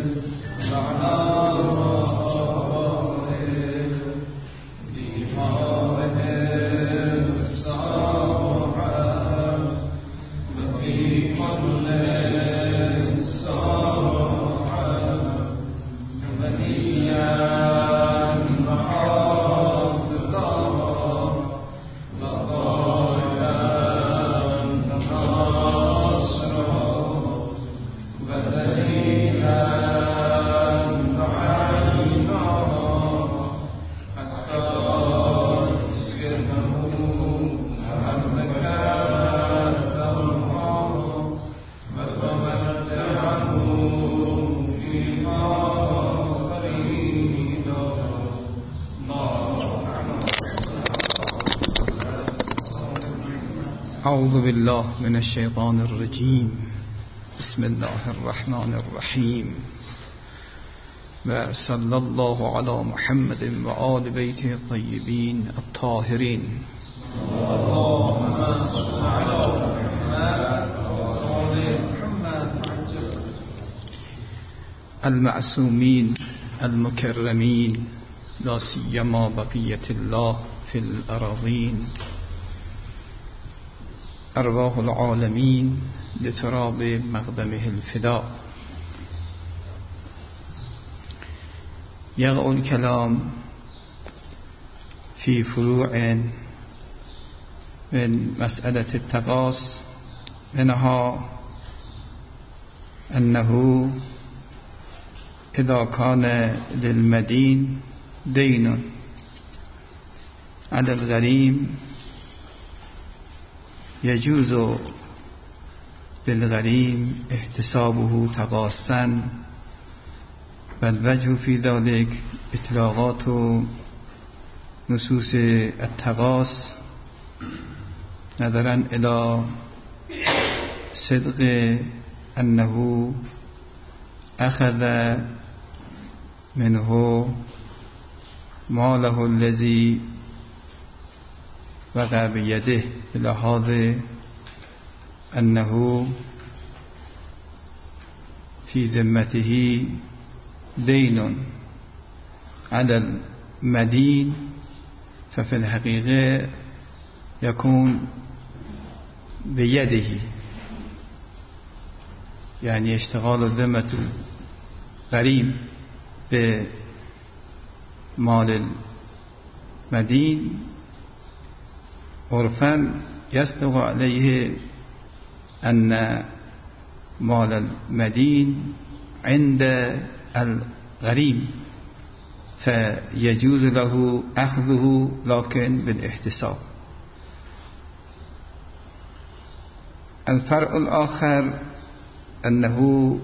أعوذ بالله من الشيطان الرجيم. بسم الله الرحمن الرحيم. وصلى الله على محمد وآل بيته الطيبين الطاهرين. المعصومين المكرمين، لا سيما بقية الله في الأراضين. أرواح العالمين لتراب مقدمه الفداء. يقع الكلام في فروع من مسألة التقاص، منها أنه إذا كان للمدين دين على الغريم يجوز للغريم احتسابه تقاصا، والوجه في ذلك اطلاقات نصوص التقاص نظرا إلى صدق أنه أخذ منه ماله الذي وقع بيده، بلحاظ أنه في ذمته دين على المدين، ففي الحقيقة يكون بيده، يعني اشتغال ذمة الغريم بمال المدين عرفاً يصدق عليه أن مال المدين عند الغريم، فيجوز له أخذه لكن بالاحتساب. الفرع الآخر أنه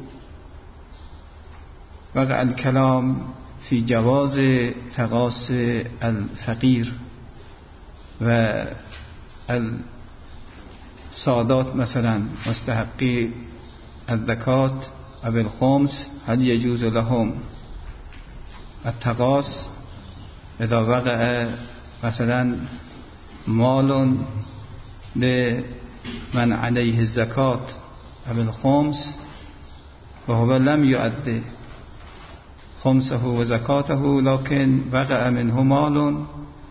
وقع الكلام في جواز تقاص الفقير والسادات، مثلا مستحقي الزكاة أو الخمس، هل يجوز لهم التقاص إذا وقع مثلا مال لمن عليه الزكاة أو الخمس وهو لم يؤدي خمسه وزكاته، لكن وقع منه مال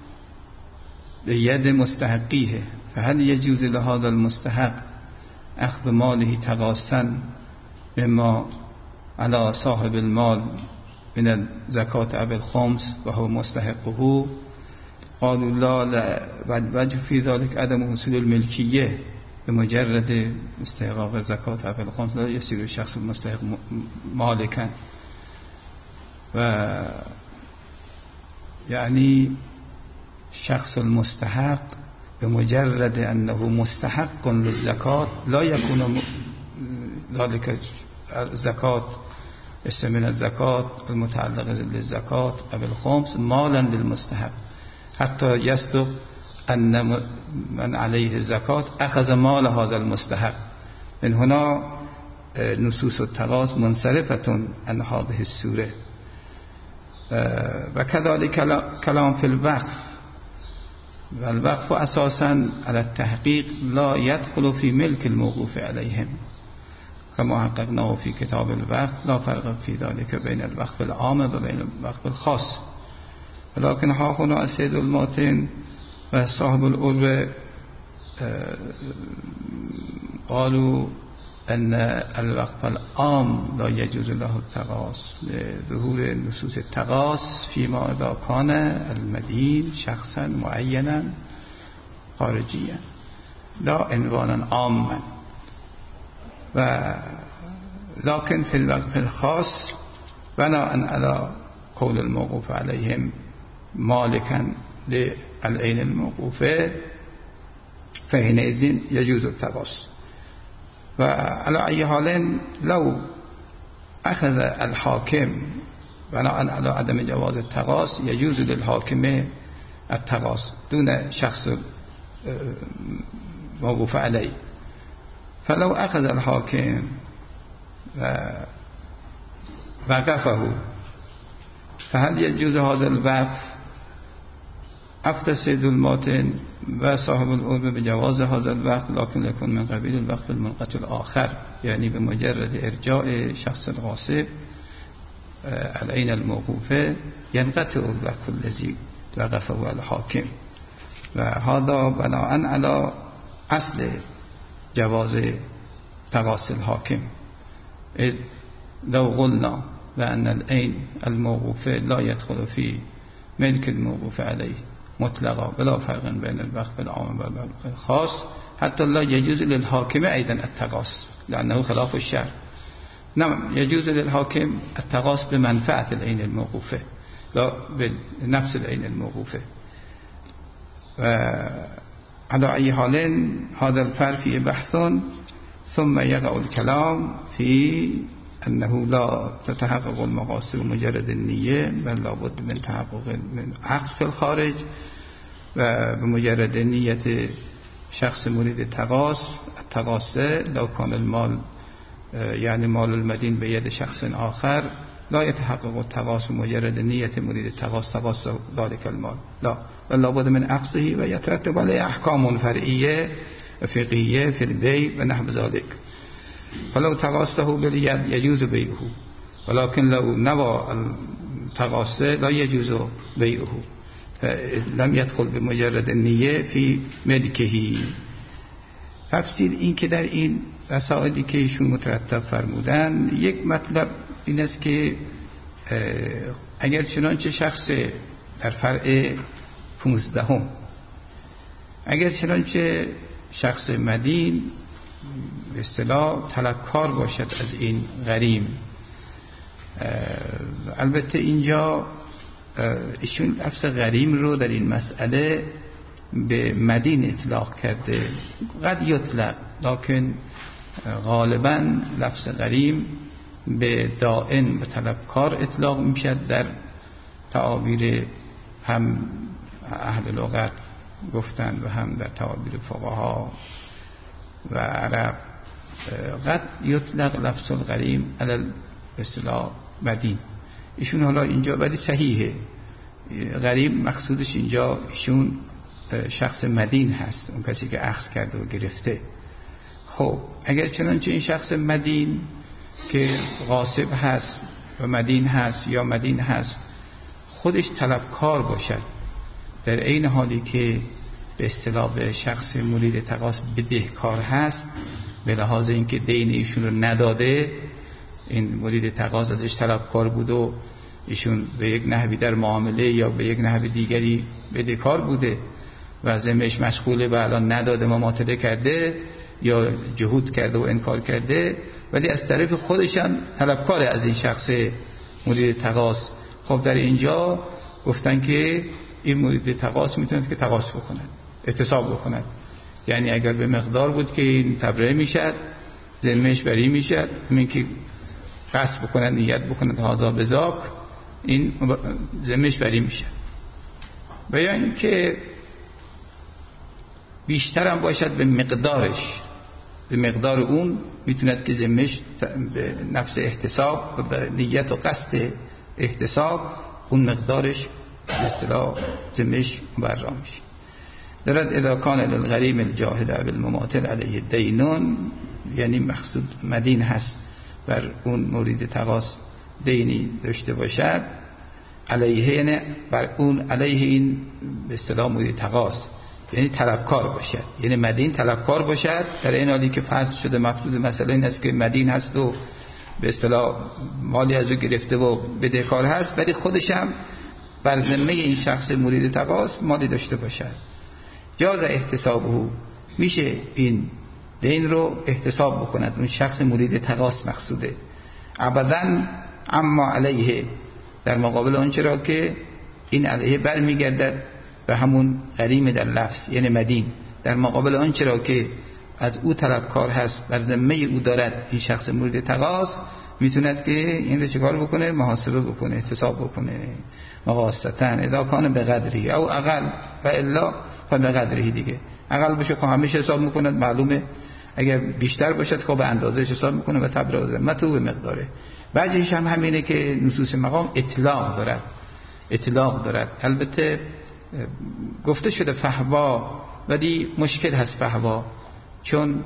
بيد مستحقيه، فهل يجوز لهذا المستحق أخذ ماله تقاصا مما على صاحب المال من الزكاة أو الخمس وهو مستحقه؟ قالوا لا، وجه في ذلك عدم حصول الملكية، بمجرد استحقاق الزكاة أو الخمس لا يصير الشخص المستحق مالكا. و يعني شخص المستحق بمجرد أنه مستحق للزكاة لا يكون ذلك الزكاة اسم من الزكاة المتعلقة للزكاة أو الخمس مالا للمستحق، حتى يصدق أن من عليه الزكاة أخذ مال هذا المستحق. من هنا نصوص التقاص منصرفة عن هذه السورة. وكذلك كلام في الوقف، والوقف أساسا على التحقيق لا يدخل في ملك الموقوف عليهم، كما حققناه في كتاب الوقت لا فرق في ذلك بين الوقت العام و بين الوقت الخاص. ولكن ها هنا السيد الماتن و صاحب العرب قالوا أن الوقت العام لا يجوز له التقاص لظهور نصوص التقاص فيما إذا كان المدين شخصا معينا خارجيا لا عنوانا عاما، لكن في الوقت الخاص بناء على قول الموقوف عليهم مالكا للعين الموقوفة فحينئذ يجوز التقاص. وعلى أي حال لو أخذ الحاكم بناء على عدم جواز التقاص يجوز للحاكم التقاص دون شخص موقوف عليه. فلو أخذ الحاكم وقفه فهل يجوز هذا الوقف؟ أفتى السيد الماتن و صاحب العرب بجواز هذا الوقت، لكن يكون من قبيل الوقت المنقطع الآخر، يعني بمجرد إرجاع شخص الغاصب العين الموقوفة ينقطع الوقت الذي وقفه الحاكم. وهذا بناء على أصل جواز تقاصي الحاكم. لو قلنا بأن العين الموقوفة لا يدخل في ملك الموقوف عليه مطلقا بلا فرق بين الوقف العام والوقف الخاص حتى لا يجوز للحاكم أيضا التقاص لأنه خلاف الشرع. نعم يجوز للحاكم التقاص بمنفعة العين الموقوفة لا بنفس العين الموقوفة. على أي حال هذا الفرق فيه بحث، ثم يقع الكلام في أنه لا تتحقق المقاصد بمجرد النية بل لابد من تحقق من عقد في الخارج، وبمجرد نية شخص مريد التقاص لو كان المال يعني مال المدين بيد شخص آخر لا يتحقق التقاص بمجرد نية مريد التقاص ذلك المال، لا بل لابد من عقده ويترتب عليه أحكام فرعية فقهية في البيع ونحو ذلك. فلو تقاصه باليد يجوز بيعه، ولكن لو نوى التقاص لا يجوز بيعه، لم يدخل بمجرد النية في ملكه. تفسیر این که در این رسائلی که ایشون مترتب فرمودن یک مطلب این است که اگر چنانچه شخص در فرع 15 اگر چنانچه شخص مدین به اصطلاح طلبکار باشد از این غریم، البته اینجا ایشون لفظ غریم رو در این مسئله به مدین اطلاق کرده، قد یطلق لکن غالبا لفظ غریم به دائن و طلبکار اطلاق میشد در تعابیر هم اهل لغت گفتن و هم در تعابیر فقها و عرب. قد یطلق لفظ الغریم علی اصطلاح مدین. ایشون حالا اینجا ولی صحیحه غریم مقصودش اینجا ایشون شخص مدین هست، اون کسی که اخذ کرده و گرفته. خب اگر چنانچه این شخص مدین که غاصب هست و مدین هست یا مدین هست خودش طلبکار باشد در عین حالی که به اصطلاح به شخص مرید تقاص بدهکار هست، به لحاظ اینکه دین ایشون رو نداده، این مرید تقاص ازش طلبکار بود و ایشون به یک نحوی در معامله یا به یک نحو دیگری بدهکار بوده و ذمه‌اش مشغوله و الان نداده، مماطله کرده یا جهود کرده و انکار کرده، ولی از طرف خودش هم طلبکار از این شخص مرید تقاص. خب در اینجا گفتن که این مرید تقاص میتونه که تقاص بکنن، احتساب بکنن، یعنی اگر به مقدار بود که این تبرئه میشد ذمه‌اش بری میشد، همین که قصد بکنن نیت بکنن هذا بذاک این ذمه‌اش بری میشد. و یا این که بیشتر هم باشد به مقدارش، به مقدار اون میتوند که ذمه‌اش به نفس احتساب و به نیت و قصد احتساب اون مقدارش به اصطلاح ذمه‌اش مبرا میشه. دارد اذا کان للغریم الجاهد بالمماطل علیه دینون، یعنی مقصود مدین هست بر اون مورد تقاص دینی داشته باشد، علیه یعنی بر اون علیه این به اصطلاح مورد تقاص یعنی طلبکار باشد، یعنی مدین طلبکار باشد، در این حالی که فرض شده مفروض مسئله این است که مدین هست و به اصطلاح مالی از او گرفته و بدهکار هست، ولی خودش هم بر ذمه این شخص مورد تقاص مالی داشته باشد. جاز احتسابه، میشه این دین رو احتساب بکند، اون شخص مورد تقاص مقصوده، ابداً اما علیه، در مقابل اون چرا که این علیه برمیگردد به همون غریم در لفظ یعنی مدین، در مقابل اون چرا که از او طلبکار هست بر ذمه او دارد این شخص مورد تقاص، میتوند که این رو چکار بکنه؟ محاسبه بکنه، احتساب بکنه. مقاستن اذا کان به قدری او اقل و الا فبه قدری، دیگه اقل باشه خب همیشه حساب میکند، معلومه اگر بیشتر باشد خب به اندازهش حساب میکنه و تبرئه ذمت او به مقداره. بعضیش هم همینه که نصوص مقام اطلاق دارد. البته گفته شده فحوا، ولی مشکل هست فحوا، چون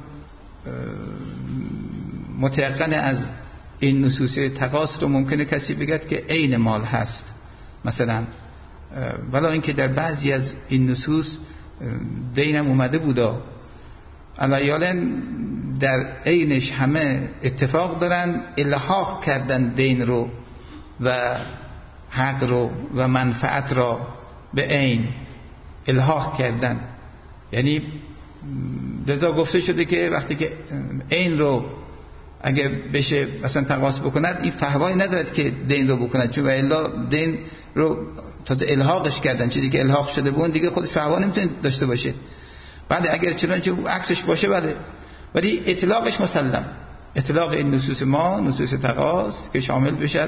متيقن از این نصوص تقاص رو ممکنه کسی بگد که عین مال هست مثلا، ولی اینکه در بعضی از این نصوص دینم اومده بودا، علیالاً در عینش همه اتفاق دارن، الحاق کردن دین رو و حق رو و منفعت را به عین الحاق کردن. یعنی لذا گفته شده که وقتی که عین رو اگه بشه مثلا تقاص بکند، این فحوایی ندارد که دین رو بکند، چون الا دین رو تازه الحاقش کردن، چیزی که الحاق شده بود دیگه خودش فحوا نمیتونه داشته باشه. بعد اگر چنانچه عکسش باشه بله، ولی اطلاقش مسلم، اطلاق این نصوص ما نصوص تقاص که شامل بشد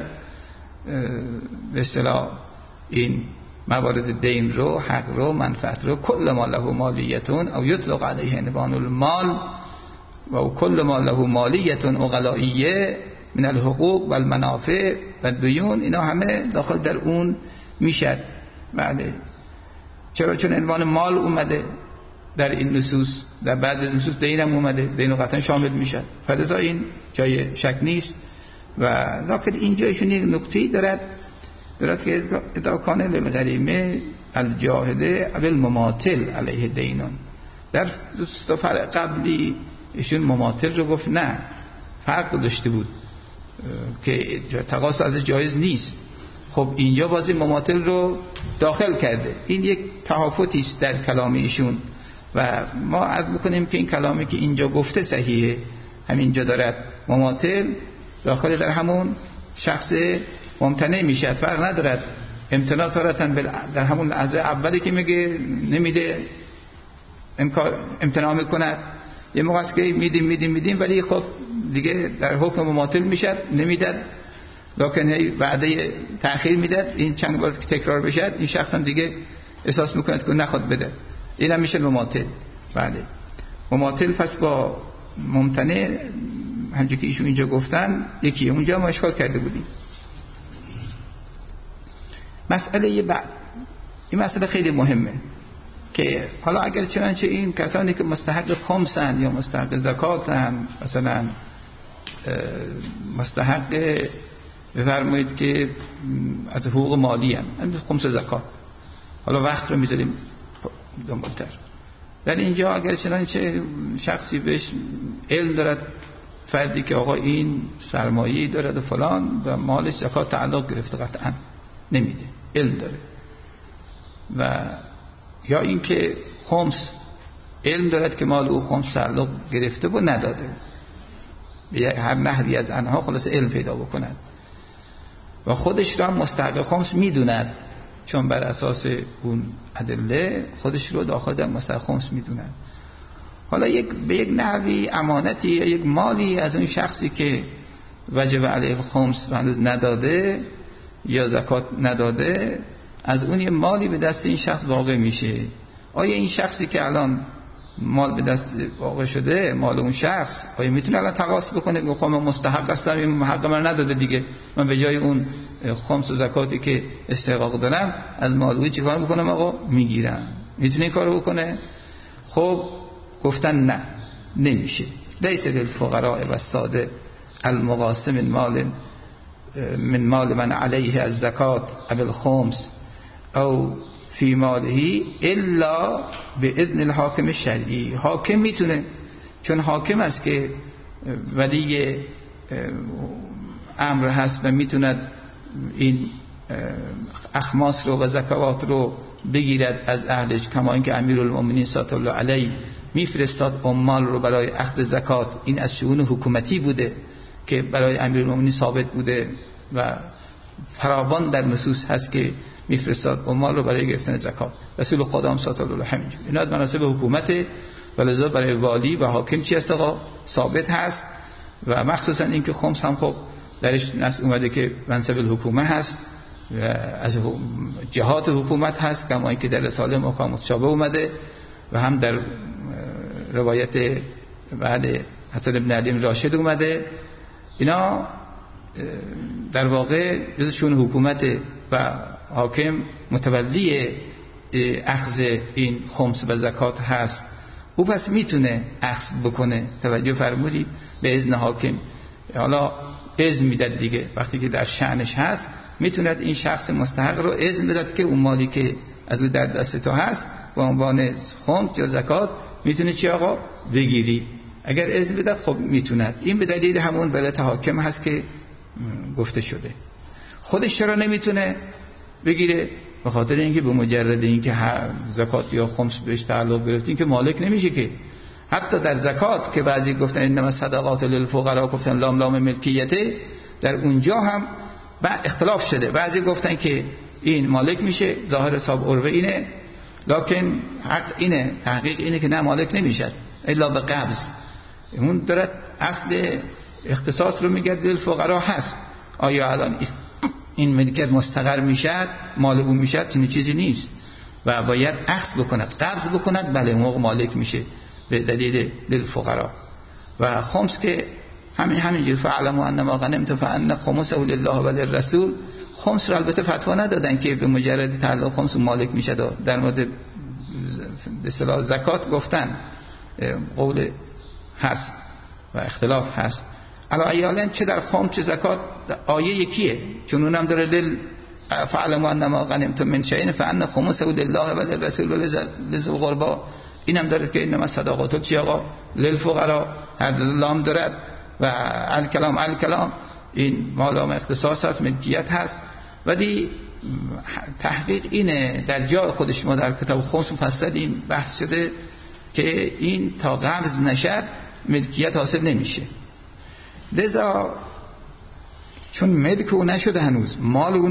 به اصطلاح این موارد دین رو، حق رو، منفعت رو، کل ما له مالیتون او یطلق علیه عنوان المال و کل ما له مالیتون اغلائیه من الحقوق و المنافع و الدیون، اینا همه داخل در اون میشد. بله، چرا؟ چون عنوان مال اومده در این نصوص، در بعض از نصوص دین هم اومده، دین قطعا شامل میشد، فلذا این جای شک نیست. و لکن اینجایشون یک نکته‌ای دارد که اذا کان للغریمه الجاهده بالمماطل علیه دینون، در سفر قبلی ایشون مماطل رو گفت، نه فرق داشته بود که تقاص از جایز نیست، خب اینجا بازی مماطل رو داخل کرده. این یک تهافتی است در کلام ایشون و ما عرض میکنیم که این کلامی که اینجا گفته صحیحه، همینجا دارد مماطل داخل در همون شخص ممتنع میشه، فرق ندارد. امتناع تارتن در همون لحظه اولی که میگه نمیده امتناع میکند، یه موقع است که میدیم ولی خب دیگه در حکم مماطل میشد، نمیدد، لکن هی وعده تأخیر میداد، این چند بار تکرار بشد این شخص هم دیگه احساس میکند که نخواد بده، این هم میشه مماطل. بله، مماطل پس با ممتنع همچون که ایشون اینجا گفتن یکیه، اونجا ما اشکال کرده بودیم. مسئله بعد، این مسئله خیلی مهمه که حالا اگر چنانچه این کسانی که مستحق خمسن یا مستحق زکاتن، مثلا مستحق بفرمایید که از حقوق مالی هم خمس زکات، حالا وقت رو میذاریم دنبالتر، در اینجا اگر چنانچه شخصی بهش علم دارد، فردی که آقا این سرمایه‌ای دارد و فلان و مالش زکات تعلق گرفته، قطعا نمیده، علم داره، و یا اینکه خمس علم دارد که مال او خمس تعلق گرفته و نداده، به هر نحوی از آنها خلاص علم پیدا بکند و خودش را مستحق خمس میدوند، چون بر اساس اون ادله خودش رو داخل در مستحق خمس میدوند. حالا به یک نحوی امانتی یا یک مالی از اون شخصی که وجب علیه خمس و هنوز نداده یا زکات نداده، از اون یه مالی به دست این شخص واقع میشه. آیا این شخصی که الان مال به دست واقع شده، مال اون شخص، آیا میتونه الان تقاص بکنه که خب من مستحق هستم، این حق من نداده دیگه، من به جای اون خمس و زکاتی که استحقاق دارم از مال او چیکار میکنم؟ آقا میگیرم. میتونه این کارو بکنه؟ خب گفتن نه، نمیشه. لیس للفقراء والساده المقاسم من مال من علیه الزکات او الخمس او فی ماله الا باذن الحاکم الشرعی. حاکم میتونه، چون حاکم است که ولی امر هست و میتوند این اخماس رو و زکوات رو بگیرد از اهلش، کما اینکه امیرالمومنین صلی الله علیه میفرستاد عمال رو برای اخذ زکات. این از شؤون حکومتی بوده که برای امیرالمومنین ثابت بوده و فراوان در نصوص هست که میفرستاد عمال رو برای گرفتن زکات. رسول خدا هم صلی الله علیه همینجور. اینا از مناسب حکومت و لذا برای والی و حاکم چی است آقا؟ ثابت هست. و مخصوصا اینکه خمس هم خب درش نص اومده که منصب الحکومه هست و از جهات حکومت هست، کما اینکه در رساله محکم متشابه اومده و هم در روایت بعد حسن ابن علی راشد اومده. اینا در واقع جزشون حکومت و حاکم متولی اخذ این خمس و زکات هست. او پس میتونه اخذ بکنه. توجه فرمودید؟ به اذن حاکم. حالا اذن میداد دیگه، وقتی که در شأنش هست میتوند این شخص مستحق رو اذن بداد که اون مالی که از او در دست تو هست به عنوان خمس یا زکات میتونه چی آقا بگیری. اگر اذن بداد خب میتوند. این به دلیل همون ولایت حاکم هست که گفته شده. خودش چرا نمیتونه بگیره؟ به خاطر اینکه به مجرد اینکه زکات یا خمس بهش تعلق گرفت این که مالک نمیشه که. حتی در زکات که بعضی گفتن انما صدقات للفقراء، گفتن لام لام ملکیته، در اونجا هم اختلاف شده. بعضی گفتن که این مالک میشه، ظاهر حساب عروه اینه، لکن حق اینه، تحقیق اینه که نه، مالک نمیشه الا به قبض. اون دارد اصل اختصاص رو میگه للفقراء هست. آیا الان این ملکیت مستقر میشد، مال اون میشد؟ چنین چیزی نیست و باید اخذ بکند، قبض بکند، بله موقع مالک میشه به دلیل للفقراء. و خمس که همینجور فعلموا انما غنمتم فان خمسه لله و للرسول. خمس رو البته فتوا ندادن که به مجرد تعلق خمس مالک میشه. در مورد به اصطلاح زکات گفتن قول هست و اختلاف هست. علی چه در خمس چه زکات آیه یکیه، چون اونم داره فعلموا انما غنمتم من شیء فان خمسه لله و للرسول و لذی القربى. اینم داره که انما صدقات چی آقا؟ للفقراء. هر لام دارد و الکلام این مالام اختصاص هست، ملکیت هست. ولی تحقیق اینه در جای خودش ما در کتاب خمس مفصل این بحث شده که این تا قبض نشد ملکیت حاصل نمیشه. لذا چون ملک او نشده، هنوز مال او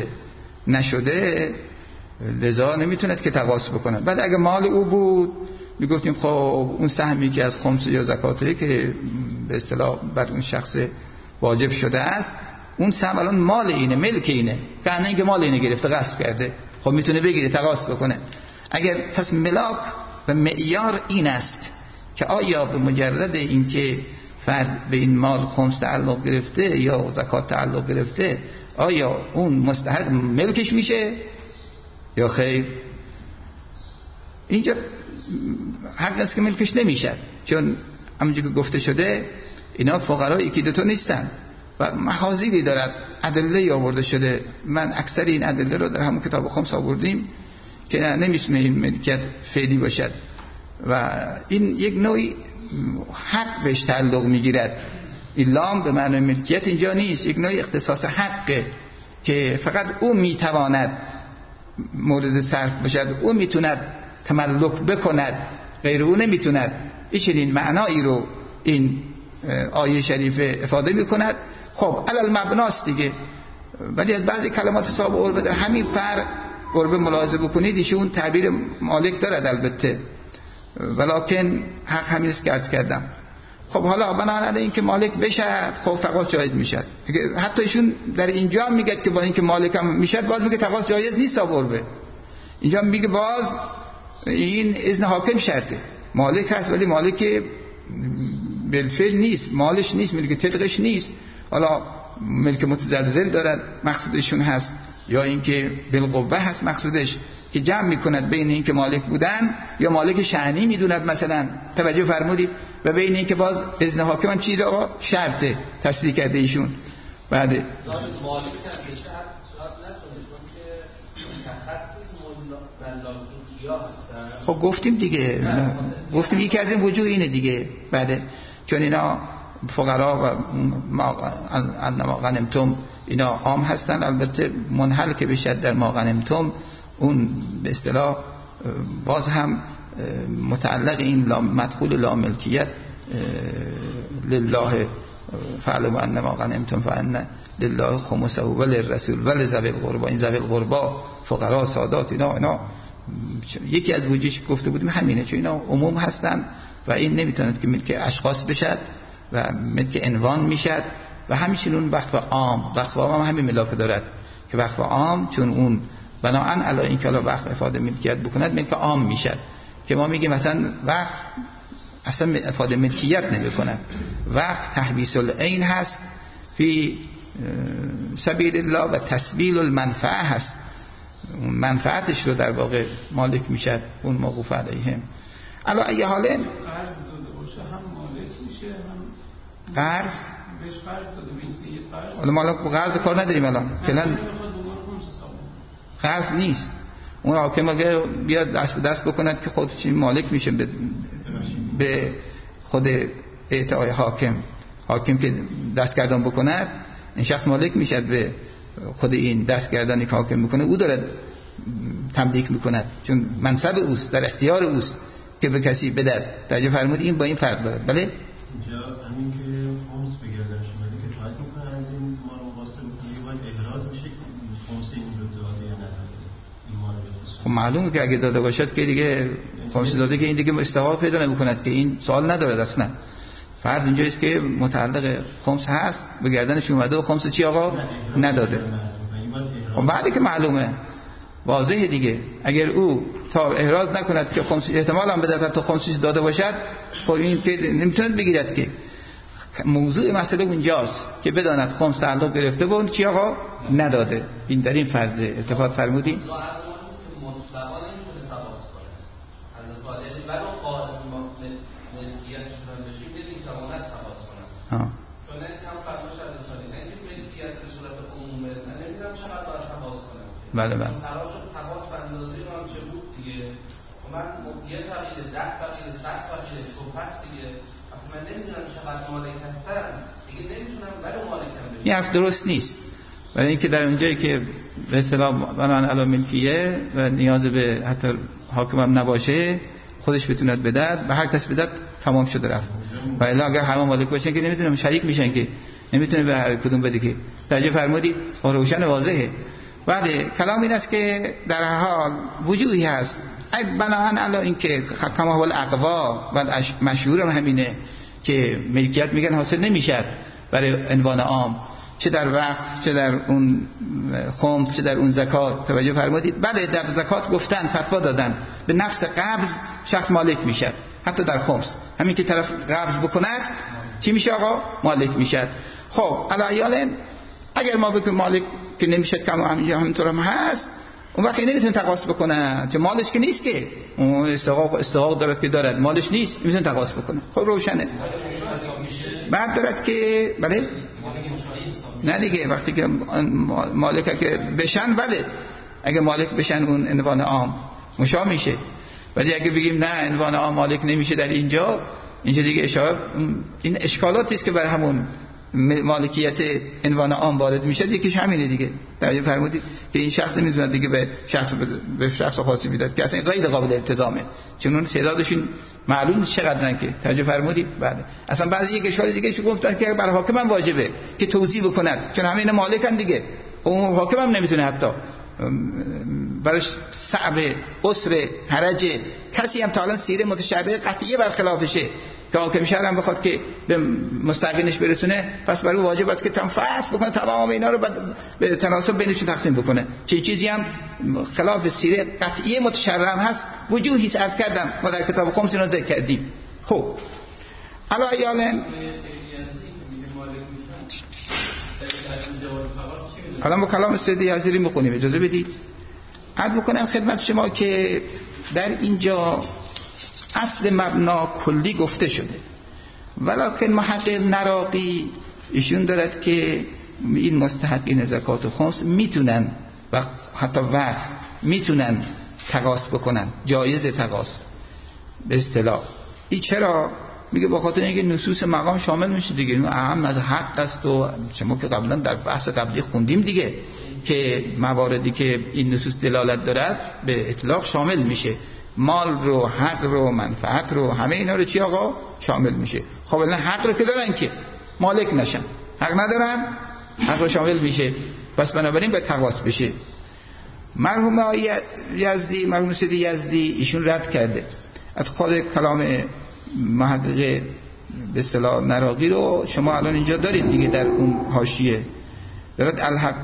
نشده، لذا نمیتوند که تقاص بکنه. بعد اگه مال او بود میگفتیم خب اون سهمی که از خمس یا زکاته که به اصطلاح بر اون شخص واجب شده است، اون سهم الان مال اینه، ملک اینه، که اینکه مال اینه گرفته غصب کرده، خب میتونه بگیره، تقاص بکنه. اگر پس ملاک و معیار این است که آیا به مجرد اینکه فرض به این مال خمس تعلق گرفته یا زکات تعلق گرفته، آیا اون مستحق ملکش میشه یا خیر؟ اینجا حق است که ملکش نمیشه، چون همونجور که گفته شده اینا فقرا یکی دوتا نیستن و محاذیری دارد، ادله آورده شده. من اکثر این ادله رو در همون کتاب خمس آوردیم که نمیتونه این ملکیت فعلی باشد و این یک نوعی حق بهش تعلق میگیرد. این لام به معنی ملکیت اینجا نیست، یک نوعی اختصاص حقه که فقط او میتواند مورد صرف باشد، او میتوند تملک بکند، غیر او نمیتوند. این معنایی رو این آیه شریفه افاده میکند. خب علل مبناست دیگه. ولی از بعضی کلمات صاحب عربه در همین فرق عربه ملاحظه بکنید، ایشون تعبیر مالک دارد البته، ولکن حق همین است که عرض کردم. خب حالا بنابراین این که مالک بشد خب تقاص جایز میشد. حتی ایشون در اینجا میگه که با اینکه مالک هم میشد باز میگه تقاص جایز نیست. عربه اینجا میگه باز این اذن حاکم شرطه. مالک هست ولی مالک بالفعل نیست، مالش نیست، ملک تلقش نیست. حالا ملک متزلزل دارد، مقصودشون هست یا اینکه بالقوه هست مقصودش که جمع میکند بین این که مالک بودن یا مالک شأنی میدوند مثلا، توجه فرمودید، و بین این که باز اذن حاکم هم چیه آقا شرطه تصریح کرده ایشون. بعد مالک خب گفتیم دیگه، گفتیم یکی از این وجوه اینه دیگه. بعد چون اینا فقرا و ما غنمتم اینا عام هستن، البته منحل که بشد در ما غنمتم اون به اصطلاح باز هم متعلق این مدخول لا ملکیت لله فعلوا انما غنمتم فان لله خمسه وللرسول ولذوی القربى، این ذوی القربى فقرا سادات اینا یکی از وجوهش گفته بودیم همینه، چون اینا عموم هستن و این نمیتوند که ملک اشخاص بشد و ملک عنوان میشد و همچنین اون وقف عام، وقف عام هم همین ملاک دارد که وقف عام چون اون بناهن علی این که وقف افاده ملکیت بکند ملک عام میشد، که ما میگیم مثلا وقف اصلا افاده ملکیت نمیکند، وقف تحبیس العین هست فی سبیل الله و تسبیل المنفعه هست، منفعتش رو در واقع مالک میشد اون موقوف علیهم. علی ای حال قرض داده باشه هم مالک میشه، هم قرض بهش قرض داده میشه یه قرض. حالا ما قرض کار نداریم الان فعلا، قرض نیست. اون حاکم اگه بیاد دست به دست بکند که خودش مالک میشه به خود اعطای حاکم که دستگردان بکند این شخص مالک میشد به خود این دستگردانی که حاکم میکنه، او داره تملیک میکند چون منصب اوست، در اختیار اوست که به کسی بدهد. توجه فرمودید این با این فرق دارد. بله اینجا همین که خمس بگردن شما که فایده میکنه از این ما رو واسطه میکنه باید احراز میشه خمس این رو داده یا نداده این ما رو. خب معلومه که اگه داده باشد که دیگه خمس داده که این دیگه استحقاق پیدا نمیکند که این سوال ندارد اصلا. فرض اینجاست که متعلق خمس هست به گردنش اومده و خمس چی آقا نداده. و بعدی که معلومه واضحه دیگه، اگر او تا احراز نکند که خمس احتمال هم بدهد تا خمسش داده باشد، خب این که نمیتوند بگیرد که. موضوع مسئله اونجاست که بداند خمس تعلق گرفته و اون چی آقا نداده. این در این فرض التفات فرمودی؟ چون این هم فرموش از رسالی نه که ملکیت به صورت عمومه من نمیدونم چقدر باید تماس کنم. بله بله. قرار شد تماس به اندازه من چه بود دیگه. من یه فقیره 10 فقیره 100 فقیره شبه هست دیگه. اصلا من نمیدونم چقدر مالک هستن دیگه نمیتونم ولو مالکم بشم. این حرف درست نیست. برای اینکه در اونجایی که به اصطلاح بنان علی ملکیه و نیاز به حتی حاکم هم نباشه خودش بتوند بدهد و هر کس بدهد تمام شده رفت. و الا اگر همه مالک باشن که نمیتونن شریک میشن که نمیتونه به هر کدوم بده که. توجه فرمودید؟ روشن واضحه. بعد کلام این است که در هر حال وجودی هست بناهن علی این که کما هو الاقوا و مشهور هم همینه که ملکیت میگن حاصل نمیشد برای عنوان عام، چه در وقف چه در اون خمس چه در اون زکات. توجه فرمودید؟ بله در زکات گفتن فتوا دادن به نفس قبض شخص مالک میشد، حتی در خمس همین که طرف قبض بکند چی میشه آقا؟ مالک میشد. خب علیال اگر ما بگیم مالک که نمیشد که همینطور هم هست، اون وقت نمیتونه تقاص بکنه چه مالش که نیست که اون استحقاق دارد که دارد، مالش نیست نمیتونه تقاص بکنه. خب روشنه. بعد دارد که بله نه دیگه وقتی که مالک که بشن، بله اگه مالک بشن اون عنوان عام مشا میشه، ولی اگه بگیم نه عنوان عام مالک نمیشه در اینجا دیگه اشاره این اشکالاتی است که بر همون مالکیت عنوان عام وارد میشه. یکیش همینه دیگه. توجه فرمودید که این شخص نمیتونه دیگه به شخص خاصی بدهد که اصلا غیر قابل التزامه، چون اون تعدادشون معلوم چقدرن که. توجه فرمودید؟ بله. اصلا بعضی یک اشکال دیگه شو گفتن که بر حاکم هم واجبه که توزیع بکند، چون همه اینا مالکن دیگه. اون حاکم هم نمیتونه حتی براش صعب اسر حرج کسی هم تا الان سیره متشابه قطعیه برخلافشه که حاکم شهر هم بخواد که به مستحقینش برسونه، پس برای واجب است که فصل بکنه تمام اینا رو به تناسب بینشون تقسیم بکنه. چه چیزی هم خلاف سیره قطعیه متشرع هم هست وجوهی عرض کردم ما در کتاب خمس اینو ذکر کردیم. خب علا ایالن حالا ما کلام سید یزدی میخونیم، اجازه بدید عرض بکنم خدمت شما که در اینجا اصل مبنا کلی گفته شده، ولکن محقق نراقی ایشون دارد که این مستحقین زکات و خمس میتونن و حتی وقت میتونن تقاص بکنن، جایز تقاص به اصطلاح. این چرا؟ میگه با خاطر اینکه نصوص مقام شامل میشه دیگه، اینو اهم از حق است و شما که قبلا در بحث قبلی خوندیم دیگه که مواردی که این نصوص دلالت دارد به اطلاق شامل میشه، مال رو، حق رو، منفعت رو، همه اینا رو چی آقا شامل میشه. خب الان حق رو که دارن که مالک نشن، حق ندارن، حق رو شامل میشه، پس بنابراین به تقاص بشه. مرحوم یزدی، مرحوم سید یزدی ایشون رد کرده از خود کلام محقق به اصطلاح نراقی رو شما الان اینجا دارید دیگه در اون حاشیه دارد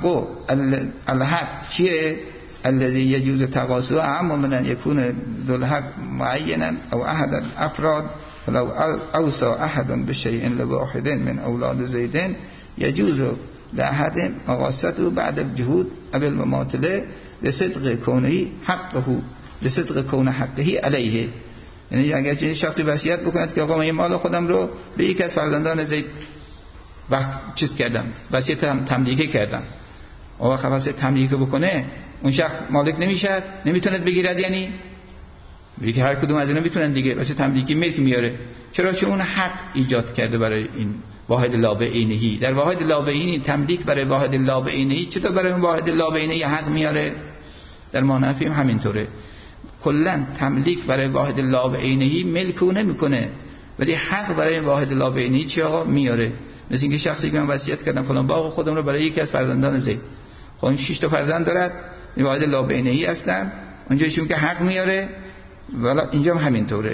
الحق چیه؟ الذي يجوز تقاصه اعم من ان يكون ذو الحق معينا او احد الافراد ولو اوصى احد بشيء لواحد من اولاد زيد يجوز لاحد مقاصته بعد الجهود او المماثله لصدق كونه حقه لصدق كون حقه عليه. یعنی اگر چه شخصی وصیت بکند که آقا من این مال خودم رو به یک از فرزندان زید وقت چیز کردم، وصیت تملیک کردم، آقا خواست تملیک بکنه اون شخص مالک نمیشه، نمیتوند بگیرد، یعنی میگه هر کدوم از اینا میتونن دیگه، واسه تملیکی ملک میاره. چرا؟ چون اون حق ایجاد کرده برای این واحد لابعینهی. در واحد لابعینهی تملیک برای واحد لابعینهی چطور برای اون واحد لابعینهی حق میاره؟ در معنی همینطوره، کلا تملیک برای واحد لابعینهی ملکو نمیکنه ولی حق برای واحد لابعینهی چی آقا میاره. مثل اینکه شخصی که من وصیت کردم فلان باغ خودم رو برای یکی از فرزندان زید، خب این 6 تا فرزند دارد، این واحد لابعینهی هستن، اونجا ایشون که حق میاره ولی اینجا هم همینطوره.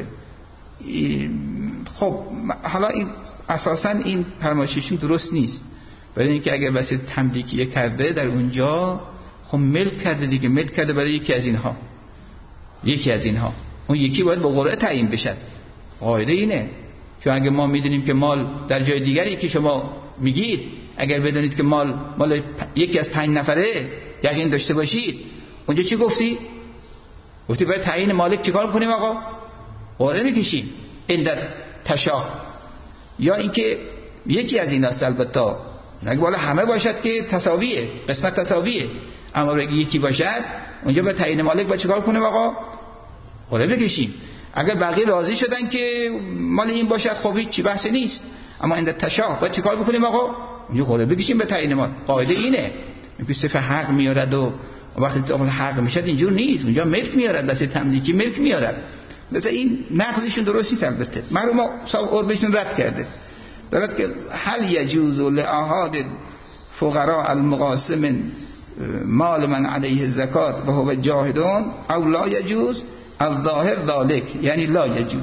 خب حالا این اساسا این فرمایششون درست نیست، برای اینکه اگر وصیت تملیکیه کرده در اونجا خب ملک کرده دیگه، ملک کرده برای یکی از اینها، یکی از اینها، اون یکی باید با قرعه تعیین بشد. قاعده اینه، چون اگه ما میدونیم که مال در جای دیگری که شما میگید اگر بدونید که مال یکی از 5 نفره یقین داشته باشید، اونجا چی گفتی؟ گفتی باید تعیین مالک چیکار کنیم آقا؟ قرعه میکشیم اندت تشاخ، یا اینکه یکی از این است. البته اگه بالا همه باشد که تساویه، قسمت تساویه، اما اگه یکی باشد اونجا باید تعیین مالک باید چیکار کنیم آقا؟ قرعه بکشیم. اگر بقیه راضی شدن که مال این باشد خب هیچ چی بحثی نیست، اما اندت تشاخ باید چیکار بکنیم آقا؟ اونجا قرعه بکشیم به تعیین مال. قاعده اینه، میگه صفه حق میارد و وقتی حق میشد اینجور نیست، اونجا ملک میارد، دست تملیکی ملک میارد. لذا این نقضشون درست نیست. البته مرحوم صاحب قربشون رد کرده، دارد که هل یجوز لأحد فقراء المقاسم مال من علیه الزکات و هو جاهدون او لا یجوز؟ الظاهر ذالک یعنی لا یجوز.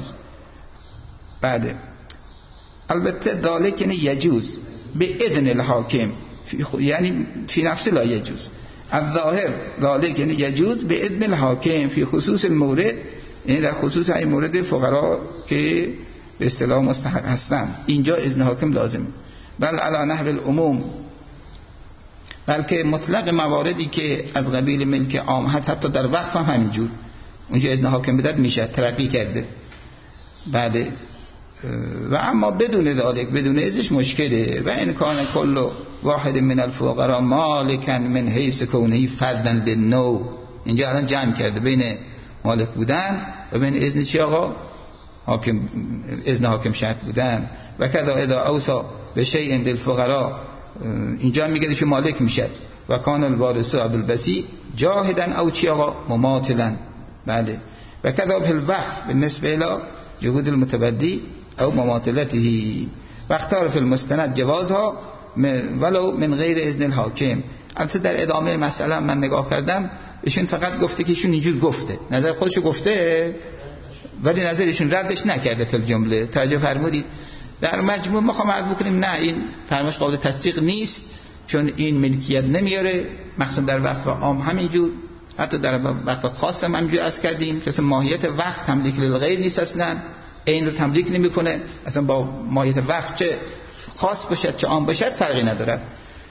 بعد البته ذالک یعنی یجوز به اذن الحاکم، یعنی فی نفس لا یجوز. الظاهر ذالک یعنی یجوز به اذن الحاکم فی خصوص المورد، یعنی در خصوص این مورد فقرا که به اصطلاح مستحق هستند اینجا اذن حاکم لازمه. بل علی نحو العموم، بلکه مطلق مواردی که از قبیل ملک عام هست حتی در وقف هم همینجور اونجا اذن حاکم بدد میشه، ترقی کرده. بله و اما بدون ذالک، بدون ازش مشکله. و ان کان کل واحد من الفقراء مالکا من حیث کونه فردا للنو، اینجا الان جمع کرده بین مالک بودن و بین اذن چی آقا؟ حاکم، اذن حاکم شرط بودن. و کذا اذا اوصى بشیء للفقراء، اینجا میگه که مالک میشد. و کان الوارث ابوالبسی جاهدا او چی آقا؟ مماثلا. بله و کذا فی الوقف بالنسبه الى جهود المتبدی او مماثلته. و اختار فی المستند جوازها ولو من غیر اذن الحاکم. البته در ادامه مسئله من نگاه کردم ایشون فقط گفته که ایشون اینجور گفته، نظر خودشو گفته ولی نظرشون ردش نکرده فی الجمله. توجه فرمودید؟ در مجموع میخوام عرض بکنیم نه، این فرمایش قابل تصدیق نیست، چون این ملکیت نمیاره، مخصوصا در وقف عام همینجور، حتی در وقف خاص هم همینجور عرض کردیم که ماهیت وقف تملیک للغیر نیست، اصلا این رو تملیک نمیکنه، اصلا با ماهیت وقف چه خاص باشد چه عام باشد فرقی ندارد.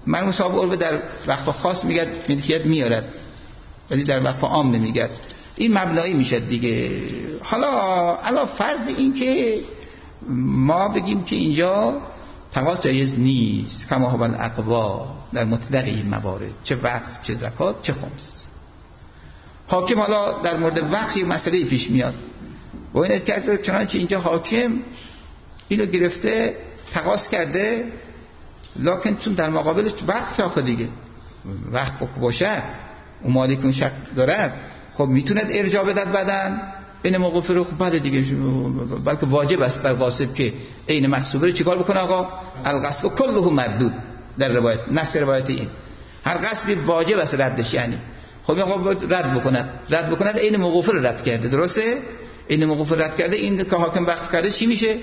مرحوم صاحب عرف در وقت خاص میگه ملکیت میارد ولی در وقت عام نمیگه. این مبنایی میشه دیگه. حالا فرض این که ما بگیم که اینجا تقاضا جایز نیست، کما هو الاقوا در مطلق این موارد، چه وقف چه زکات چه خمس. حاکم حالا در مورد وقف یه مسئله پیش میاد و این است که چنانچه اینجا حاکم اینو گرفته تقاضا کرده، لکن چون در مقابلش وقف آخه دیگه وقف باشه اون مالک اون شخص دارد، خب میتوند ارجاع بدد بدن این موقوف رو. خب بله دیگه، بلکه واجب است بر غاصب که عین مغصوبه رو چیکار بکنه آقا؟ الغصب کله مردود. در روایت نص روایت این هر غصبی واجب است ردش، یعنی خب آقا رد بکند عین موقوف رو رد کرده. درسته؟ عین موقوف رو رد کرده. این که حاکم وقف کرده چی میشه؟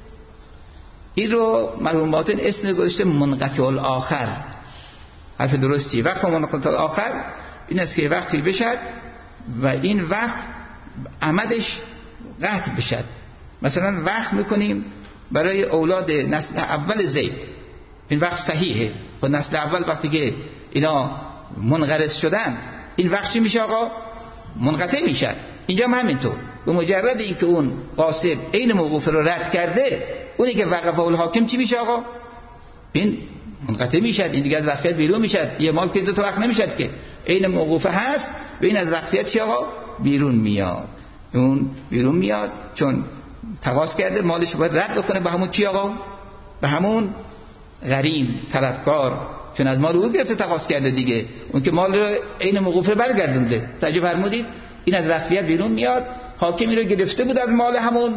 این رو مرحوم باطن اسم گذاشته منقطع الاخر. حرف درستی. وقف منقطع الاخر این است که وقتی بشد و این وقت عمدش قطع بشد. مثلا وقت میکنیم برای اولاد نسل اول زید، این وقت صحیحه. و نسل اول وقتی که اینا منقرض شدن این وقت چی میشه آقا؟ منقطع میشه. اینجا هم همینطور، به مجرد اینکه اون غاصب عین موقوف رو رد کرده، اونی که وقف الحاکم چی میشه آقا؟ این منقطع میشه. این دیگه از وقفیت بیرون میشه. یه مال که دو تا وقت نمیشه که عین موقوفه هست و این از وقفیت چی آقا؟ بیرون میاد. اون بیرون میاد چون تقاضا کرده مالش باید رد بکنه به همون چی آقا؟ به همون غریم طلبکار، چون از مال او گرفته تقاضا کرده دیگه. اون که مال رو عین موقوفه برگردونده. توجه فرمودید؟ این از وقفیت بیرون میاد. حاکمی رو گرفته بود از مال همون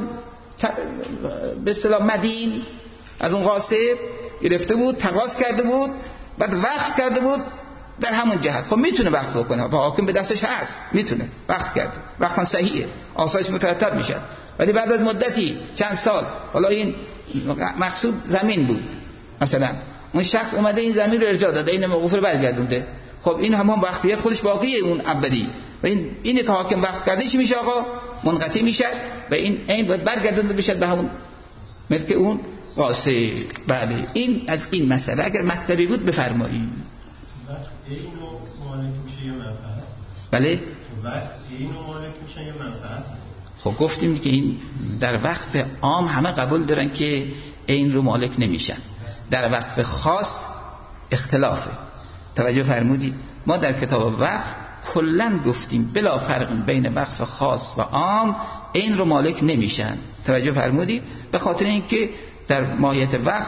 به اصطلاح مدین، از اون غاصب گرفته بود، تقاضا کرده بود، بعد وقف کرده بود در همون جهت. خب میتونه وقف بکنه و حاکم به دستش هست، میتونه وقف کرده، وقف هم صحیحه، آثارش مترتب میشه. ولی بعد از مدتی چند سال، حالا این مقصود زمین بود، مثلا اون شخص اومده این زمین رو ارجاع داده، این موقوف رو برگردونده، خب این همون وقفیت خودش باقیه اون اولی. و اینی که حاکم وقف کرده چی میشه آقا؟ منقطع میشه و این باید برگردونده بشه به همون ملک اون غاصب. بله این از این مسئله اگر مطلبی بود بفرمایید. اینو مالک میشه یه منفعت. بله وقت اینو مالک میشه یه منفعت. خب گفتیم که این در وقف عام همه قبول دارن که این رو مالک نمیشن، در وقف خاص اختلافه. توجه فرمودید؟ ما در کتاب وقف کلن گفتیم بلا فرق بین وقف خاص و عام این رو مالک نمیشن. توجه فرمودید؟ به خاطر اینکه در ماهیت وقف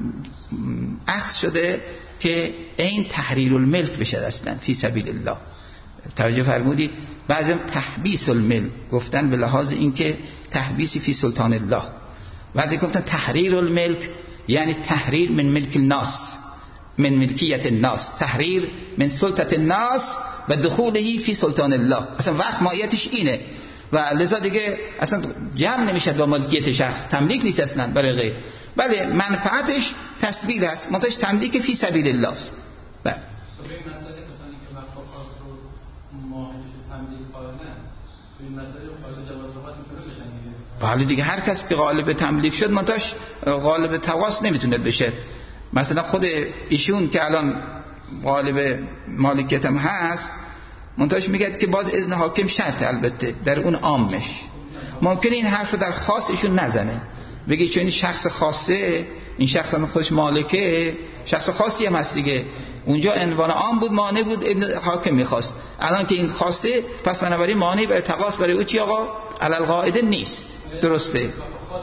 اخذ شده که این تحریر الملک بشه اصلا فی سبیل الله. توجه فرمودید؟ بعضی تحبیس الملک گفتن به لحاظ اینکه تحبیسی فی سلطان الله، بعضی گفتن تحریر الملک یعنی تحریر من ملک الناس، من ملکیت الناس، تحریر من سلطت الناس و دخوله فی سلطان الله. اصلا وقت ماهیتش اینه و لذا دیگه اصلا جمع نمیشه با ملکیت شخص، تملیک نیست اصلا برای غیر. بله منفعتش تصویر است، منتهاش تملیک فی سبیل الله است. بله این مسئله کسانی که وقف خاص رو ماهیتش تملیک قائلن، این مسئله قابل جوازات میتونه بشن دیگه. بله دیگه هر کس که غالب تملیک شد منتهاش غالب تواس نمیتونه بشه. مثلا خود ایشون که الان غالب مالکیت هم هست، منتهاش میگه که باز اذن حاکم شرط، البته در اون عامش ممکنه این حرف رو در خاص ایشون نزنه، بگه چون این شخص خاصه، این شخص هم خودش مالکه، شخص خاصی هم هست دیگه، اونجا عنوان عام بود، مانع بود، حاکم میخواست، الان که این خاصه پس بنابراین مانع برای تقاص برای او چی آقا؟ علل قاعده نیست. درسته؟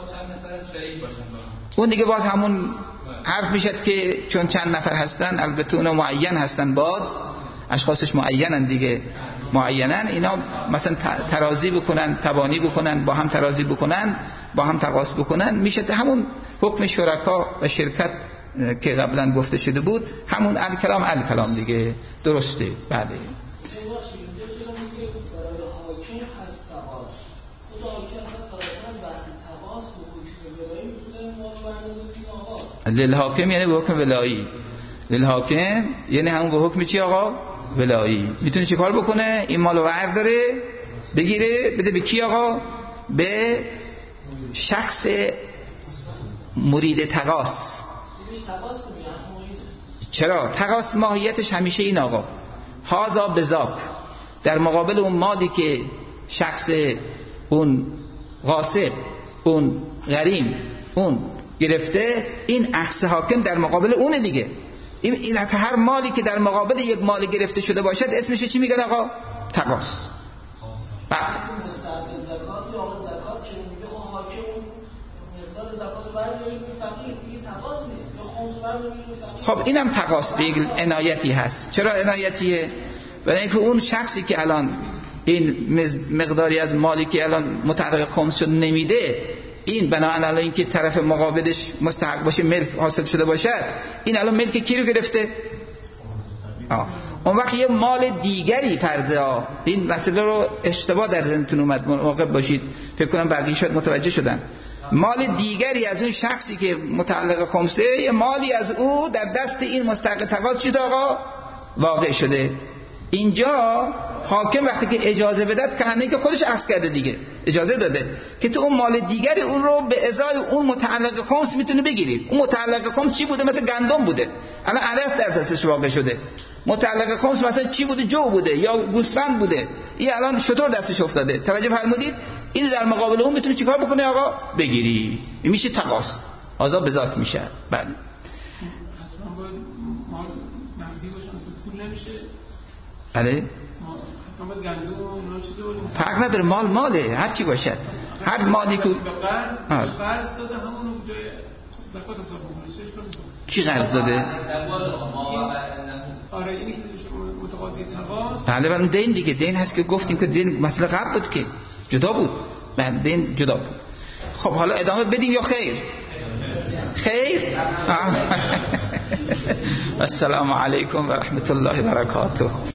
اون دیگه باز همون حرف میشد که چون چند نفر هستن، البته اونا معین هستن، باز اشخاصش معینن دیگه، معینن، اینا مثلا ترازی بکنن، تبانی بکنن، با هم ترازی بکنن، با هم تقاس بکنن، میشه همون حکم شرکا و شرکت که قبلا گفته شده بود، همون الکلام دیگه. درسته؟ بله. للحاکم یعنی به حکم ولایی، للحاکم یعنی همون به حکم چی آقا؟ ولایی. میتونه چه کار بکنه؟ این مالو ور داره بگیره بده به کی آقا؟ به شخص مرید تقاص. چرا؟ تقاص ماهیتش همیشه این آقا، هازا بذاک، در مقابل اون مالی که شخص اون غاصب، اون غریم، اون گرفته، این اخذ حاکم در مقابل اونه دیگه. این هر مالی که در مقابل یک مال گرفته شده باشد اسمش چی میگن آقا؟ تقاص. مستحق زکات یا زکات که میگه حاکم مقدار زکات برداره فقیر، دیگه تقاص نیست، یا خمس برداره فقیر. خب اینم تقاص به عنایتی هست. چرا عنایتیه؟ برای اینکه اون شخصی که الان این مقداری از مالی که الان متعلق خمس شد نمیده، این بنابراین اینکه طرف مقابلش مستحق باشه، ملک حاصل شده باشد، این الان ملک کی رو گرفته؟ اون وقت یه مال دیگری فرضه این مسئله رو اشتباه در ذهنتون اومد، مراقب باشید، فکر کنم بقیه شاید متوجه شدن. مال دیگری از اون شخصی که متعلق خمسه، یه مالی از او در دست این مستحق تقاضا شده آقا واقع شده. اینجا حاکم وقتی که اجازه بدد که که خودش عکس کرده دیگه، اجازه داده که تو اون مال دیگری اون رو به ازای اون متعلق خمس میتونه بگیرید. اون متعلق خمس چی بوده؟ مثلا گندم بوده، الان عدس در دستش واقع شده. متعلق خمس مثلا چی بوده؟ جو بوده یا گوسفند بوده، این الان شطور دستش افتاده. توجه فرمودید؟ این در مقابل اون میتونه چیکار بکنه آقا؟ بگیری. این میشه تقاص، آزاد به ذات میشه. بله حتما باید مال نقدی باشه، مثلا پول نمیشه. بله اما گندم و اونا چی داریم؟ فرق نداره، مال ماله، هر چی باشد، هر مالی که قرض داده همونو جای زکات حساب می‌کنه. کی قرض داده؟ آره این متقاضی تقاضا. بله اون دین دیگه، دین هست که گفتیم که دین مسئله قبل بود که جدا بود. بله دین جدا بود. خب حالا ادامه بدیم یا خیر؟ خیر؟ السلام علیکم و رحمت الله و برکاته.